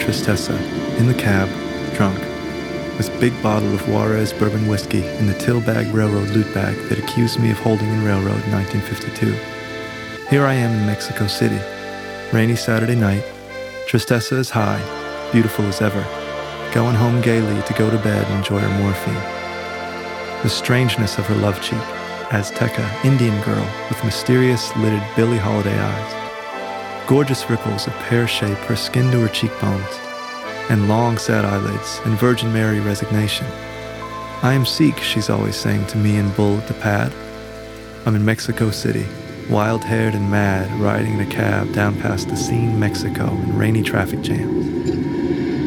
Tristessa, in the cab, drunk, with big bottle of Juarez bourbon whiskey in the Tillbag Railroad loot bag that accused me of holding in railroad in 1952. Here I am in Mexico City, rainy Saturday night. Tristessa is high, beautiful as ever, going home gaily to go to bed and enjoy her morphine. The strangeness of her love cheek, Azteca, Indian girl with mysterious, lidded Billie Holiday eyes. Gorgeous ripples of pear shape her skin to her cheekbones, and long, sad eyelids and Virgin Mary resignation. I am Sikh, she's always saying to me in Bull at the pad. I'm in Mexico City, wild-haired and mad, riding in a cab down past the scene Mexico in rainy traffic jams.